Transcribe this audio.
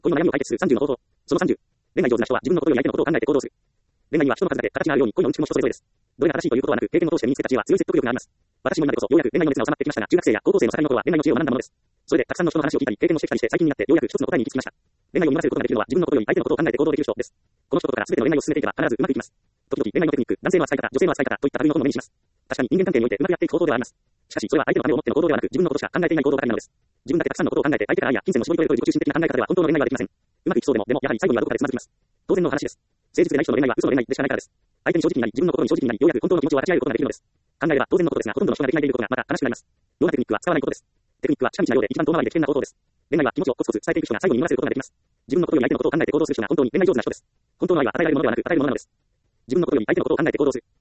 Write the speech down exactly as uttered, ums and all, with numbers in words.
恋の悩みを解決するさんじゅうの方法。そのさんじゅう。恋愛上手な人は自分のことより相手のことを考えて行動する。恋愛には人の数だけ形があるように恋の道も人それぞれです。どれが正しいということはなく、経験を通して身につけた知恵は強い説得力があります。私も今でこそようやく恋愛の熱が収まってきましたが、中学生や高校生の盛りの頃は恋愛の知恵を学んだものです。それでたくさんの人の話を聞いたり、経験をしてきたりして最近になってようやく一つの答えに行き着きました。恋愛を見らせることができるのは自分のことより相手のことを考えて行動できる人です。この人から全ての恋愛を進めていけば必ずうまくいきます。時々恋愛のテクニック、男性の扱い方、女性の扱い方といった類の本を目にします。確かに人間関係においてうまくやっていく方法ではあります。しかしそれは相手のためを思っての行動ではなく、自分のことしか考えていない行動ばかりなのです。自分だけたくさんのことを考えて相手が愛や金銭を絞り取れるという自己中心的な考え方では本当の恋愛はできません。うまくいきそうでも、でもやはり最後にはどこかでつまずきます。当然の話です。誠実でない人の恋愛は嘘の恋愛でしかないからです。相手に正直になり、自分のことに正直になり、ようやく本当の気持ちを分かち合えることができるのです。考えれば当然のことですが、ほとんどの人ができないでいることがまた悲しくなります。ようなテクニックは使わないことです。テクニックは近道なようで一番遠回りで危険な方法です。恋愛は気持ちをコツコツ伝えていく人が最後に見らせることができます。自分のことより相手のことを考えて行動する人が本当に恋愛上手な人です。本当の愛は与えられるものではなく与えるものなのです。自分のことより相手のことを考えて行動する。